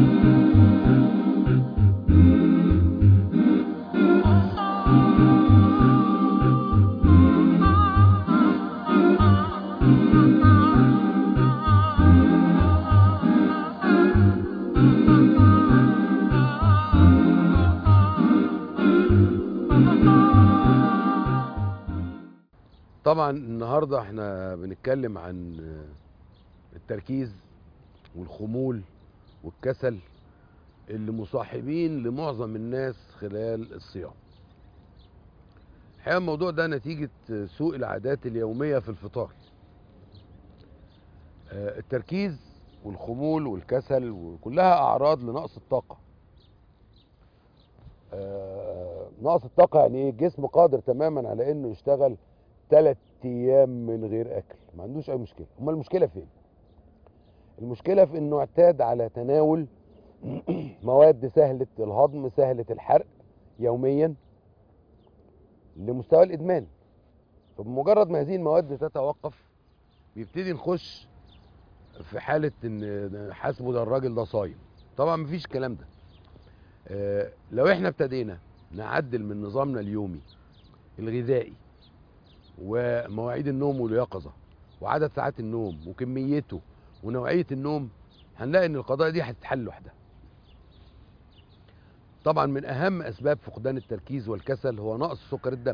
طبعا النهارده احنا بنتكلم عن التركيز والخمول والكسل اللي مصاحبين لمعظم الناس خلال الصيام. الحقيقه الموضوع ده نتيجه سوء العادات اليوميه في الفطار. التركيز والخمول والكسل وكلها اعراض لنقص الطاقه. نقص الطاقه يعني ايه؟ الجسم قادر تماما على انه يشتغل 3 ايام من غير اكل، ما عندوش اي مشكله. امال المشكله فين؟ المشكله في انه اعتاد على تناول مواد سهله الهضم سهله الحرق يوميا لمستوى الادمان. فبمجرد ما هذه المواد تتوقف بيبتدي نخش في حاله ان حاسبه ده الراجل ده صايم. طبعا مفيش الكلام ده. لو احنا ابتدينا نعدل من نظامنا اليومي الغذائي ومواعيد النوم واليقظه وعدد ساعات النوم وكميته ونوعيه النوم، هنلاقي ان القضايا دي هتتحل لوحدها. طبعا من اهم اسباب فقدان التركيز والكسل هو نقص سكر الدم.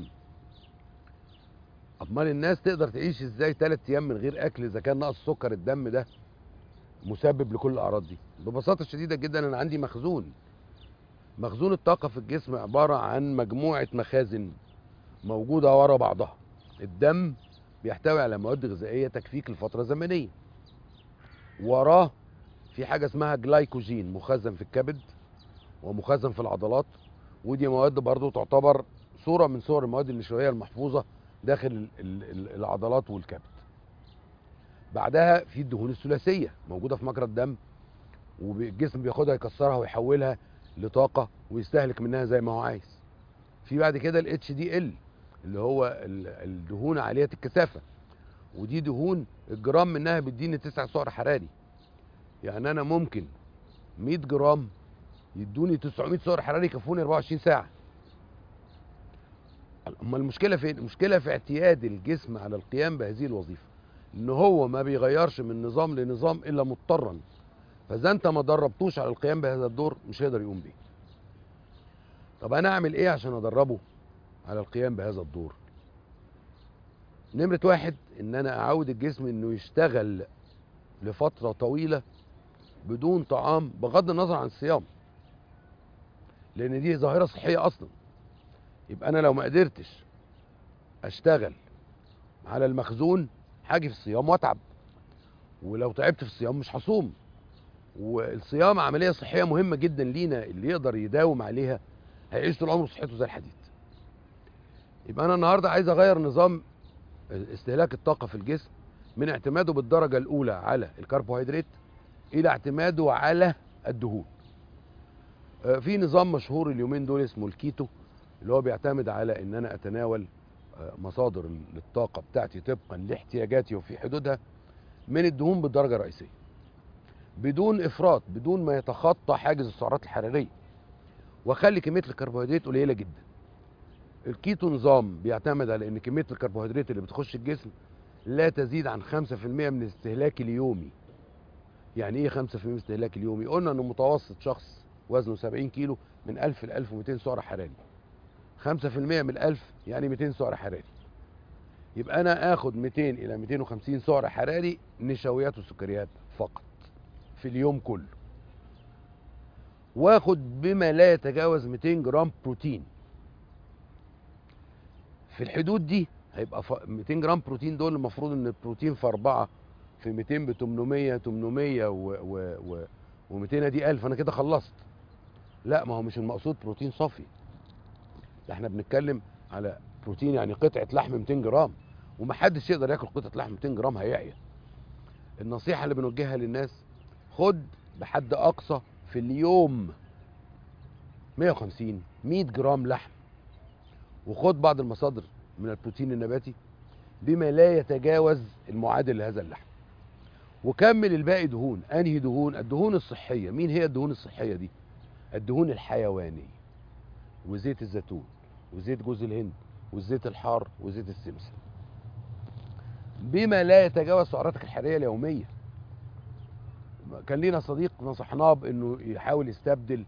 امال الناس تقدر تعيش ازاي 3 ايام من غير اكل اذا كان نقص سكر الدم ده مسبب لكل الاعراض دي؟ ببساطه شديده جدا، انا عندي مخزون الطاقه في الجسم عباره عن مجموعه مخازن موجوده ورا بعضها. الدم بيحتوي على مواد غذائيه تكفيك لفتره زمنيه. وراه في حاجه اسمها جلايكوجين مخزن في الكبد ومخزن في العضلات، ودي مواد برضو تعتبر صورة من صور المواد النشوية المحفوظة داخل العضلات والكبد. بعدها في الدهون الثلاثية موجودة في مجرى الدم، والجسم بياخدها يكسرها ويحولها لطاقة ويستهلك منها زي ما هو عايز. في بعد كده ال HDL اللي هو الدهون عالية الكثافة، ودي دهون الجرام منها بيديني 9 سعر حراري. يعني أنا ممكن 100 جرام يدوني 900 سعر حراري يكفوني 24 ساعة. اما المشكله فين؟ المشكله في اعتياد الجسم على القيام بهذه الوظيفه، ان هو ما بيغيرش من نظام لنظام الا مضطرا. فاذا انت ما دربتوش على القيام بهذا الدور مش هيقدر يقوم بيه. طب انا اعمل ايه عشان ادربه على القيام بهذا الدور؟ نمره واحد، ان انا اعود الجسم انه يشتغل لفتره طويله بدون طعام بغض النظر عن الصيام، لان دي ظاهره صحيه اصلا. يبقى انا لو ما قدرتش اشتغل على المخزون هاجي في الصيام واتعب، ولو تعبت في الصيام مش هصوم. والصيام عمليه صحيه مهمه جدا لينا، اللي يقدر يداوم عليها هيعيش طول عمره صحته زي الحديد. يبقى انا النهارده عايز اغير نظام استهلاك الطاقه في الجسم من اعتماده بالدرجه الاولى على الكربوهيدرات الى اعتماده على الدهون. في نظام مشهور اليومين دول اسمه الكيتو، اللي هو بيعتمد على ان انا اتناول مصادر للطاقه بتاعتي طبقا لاحتياجاتي وفي حدودها من الدهون بالدرجه الرئيسيه، بدون افراط، بدون ما يتخطى حاجز السعرات الحراريه، واخلي كميه الكربوهيدرات قليله جدا. الكيتو نظام بيعتمد على ان كميه الكربوهيدرات اللي بتخش الجسم لا تزيد عن 5% من الاستهلاك اليومي. يعني ايه 5% من الاستهلاك اليومي؟ قلنا ان متوسط شخص وزنه 70 كيلو من 1000 ل 1200 سعر حراري. 5% من 1000 يعني 200 سعر حراري. يبقى انا اخد 200 الى 250 سعر حراري نشويات وسكريات فقط في اليوم كله، واخد بما لا يتجاوز 200 جرام بروتين. في الحدود دي هيبقى 200 جرام بروتين دول المفروض ان البروتين في 4 في 200 ب 800 و200 دي 1000، انا كده خلصت. لا، ما هو مش المقصود بروتين صافي، ده احنا بنتكلم على بروتين يعني قطعه لحم 200 جرام، ومحدش يقدر ياكل قطعه لحم 200 جرام هيعيا. النصيحه اللي بنوجهها للناس، خد بحد اقصى في اليوم 150 100 جرام لحم، وخد بعض المصادر من البروتين النباتي بما لا يتجاوز المعادل لهذا اللحم. وكمل الباقي دهون. انهي دهون؟ الدهون الصحيه. مين هي الدهون الصحيه دي؟ الدهون الحيوانيه، وزيت الزيتون وزيت جوز الهند والزيت الحار وزيت السمسم، بما لا يتجاوز سعراتك الحراريه اليوميه. كان لينا صديق نصحناه بانه يحاول يستبدل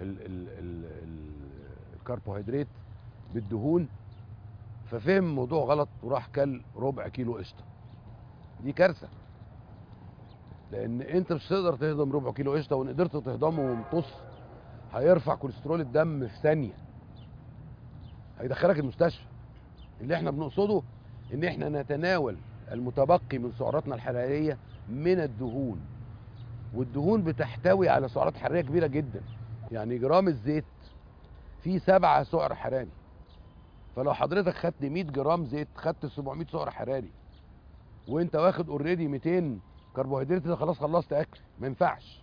الكربوهيدرات بالدهون، ففهم الموضوع غلط وراح كل ربع كيلو قشطه. دي كارثه، لان انت مش هتقدر تهضم ربع كيلو قشطه، وان قدرت تهضمه ومطص هيرفع كوليسترول الدم في ثانيه، هيدخلك المستشفى. اللي احنا بنقصده ان احنا نتناول المتبقي من سعراتنا الحراريه من الدهون، والدهون بتحتوي على سعرات حراريه كبيره جدا. يعني جرام الزيت فيه 7 سعر حراري، فلو حضرتك خدت 100 جرام زيت خدت 700 سعر حراري، وانت واخد اوريدي 200 كربوهيدرات، انت خلاص خلصت اكل، ما ينفعش.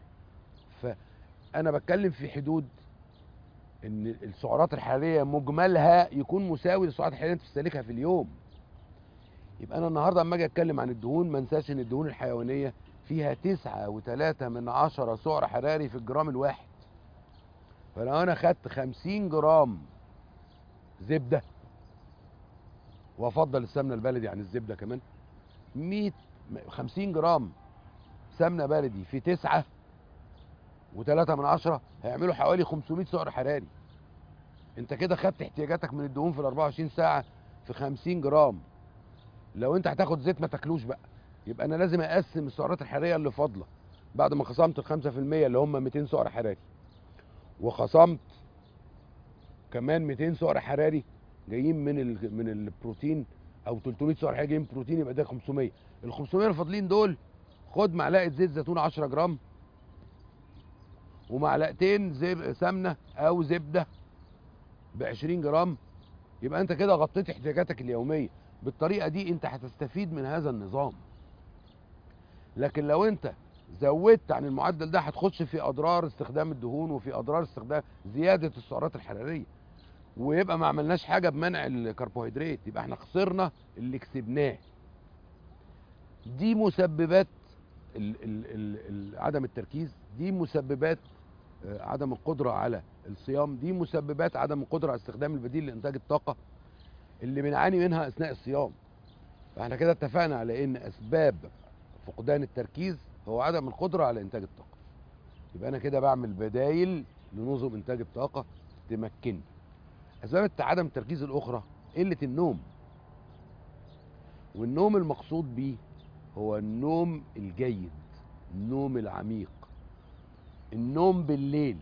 فانا بتكلم في حدود ان السعرات الحراريه مجملها يكون مساوي للسعرات الحراريه اللي انت بتستهلكها في اليوم. يبقى انا النهارده اما اجي اتكلم عن الدهون ما انساش ان الدهون الحيوانيه فيها 9.3 سعر حراري في الجرام الواحد. فلو انا خدت 50 جرام زبده، وافضل السمنه البلدي عن الزبده كمان، 50 جرام سمنه بلدي في 9.3 هيعملوا حوالي 500 سعر حراري. انت كده خدت احتياجاتك من الدهون في ال 24 ساعه في 50 جرام. لو انت هتاخد زيت ما تاكلوش بقى، يبقى انا لازم اقسم السعرات الحراريه اللي فاضله بعد ما خصمت ال 5% اللي هم 200 سعر حراري، وخصمت كمان 200 سعر حراري جايين من البروتين، او 300 سعر حراري جايين من البروتين، يبقى ده 500. ال 500 الفاضلين دول خد معلقه زيت زيتون 10 جرام ومعلقتين سمنه او زبده ب 20 جرام، يبقى انت كده غطيت احتياجاتك اليوميه. بالطريقه دي انت هتستفيد من هذا النظام. لكن لو انت زودت عن المعدل ده هتخش في اضرار استخدام الدهون، وفي اضرار استخدام زياده السعرات الحراريه، ويبقى ما عملناش حاجه بمنع الكربوهيدرات، يبقى احنا خسرنا اللي كسبناه. دي مسببات عدم التركيز، دي مسببات عدم القدره على الصيام، دي مسببات عدم القدره على استخدام البديل لانتاج الطاقه اللي بنعاني منها اثناء الصيام. فاحنا كده اتفقنا على ان اسباب فقدان التركيز هو عدم القدره على انتاج الطاقه. يبقى انا كده بعمل بدايل لنظم انتاج الطاقه تمكنني. اسباب عدم التركيز الاخرى قله النوم، والنوم المقصود به هو النوم الجيد، النوم العميق، النوم بالليل.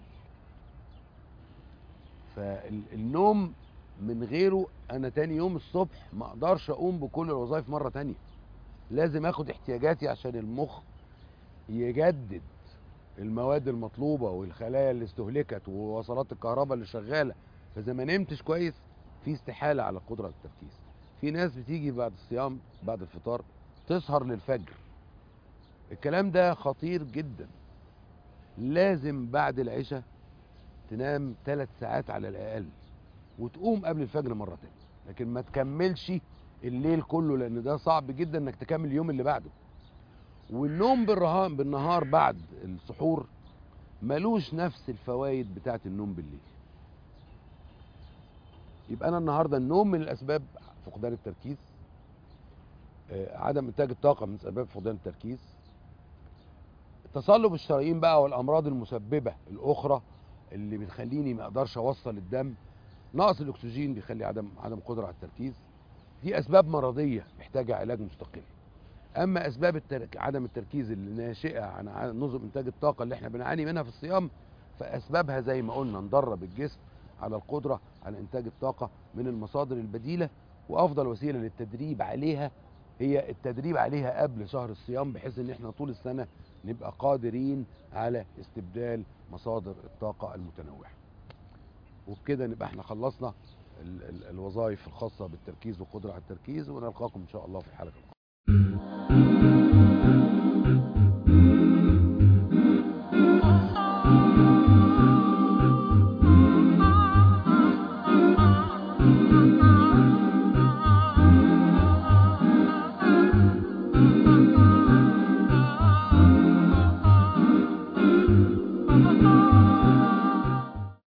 فالنوم من غيره انا تاني يوم الصبح ما اقدرش اقوم بكل الوظائف مره تانيه. لازم اخد احتياجاتي عشان المخ يجدد المواد المطلوبه والخلايا اللي استهلكت ووصلات الكهرباء اللي شغاله. فاذا ما نمتش كويس في استحاله على القدره على التركيز. في ناس بتيجي بعد الصيام بعد الفطار تسهر للفجر، الكلام ده خطير جدا. لازم بعد العشاء تنام 3 ساعات على الاقل، وتقوم قبل الفجر مره تانية، لكن ما تكملش الليل كله، لان ده صعب جدا انك تكمل اليوم اللي بعده. والنوم بالنهار بعد السحور ملوش نفس الفوائد بتاعه النوم بالليل. يبقى انا النهارده النوم من الاسباب فقدان التركيز، عدم انتاج الطاقه من اسباب فقدان التركيز، تصلب الشرايين بقى والامراض المسببه الاخرى اللي بتخليني ما اقدرش اوصل الدم، نقص الاكسجين بيخلي عدم قدره على التركيز. دي اسباب مرضيه محتاجه علاج مستقل. اما اسباب عدم التركيز اللي ناشئه عن نظم انتاج الطاقه اللي احنا بنعاني منها في الصيام، فاسبابها زي ما قلنا ندرب الجسم على القدره على انتاج الطاقه من المصادر البديله. وافضل وسيله للتدريب عليها هي التدريب عليها قبل شهر الصيام، بحيث ان احنا طول السنه نبقى قادرين على استبدال مصادر الطاقه المتنوعه. وبكده نبقى احنا خلصنا الوظائف الخاصه بالتركيز والقدره على التركيز، ونلقاكم ان شاء الله في الحلقه القادمه.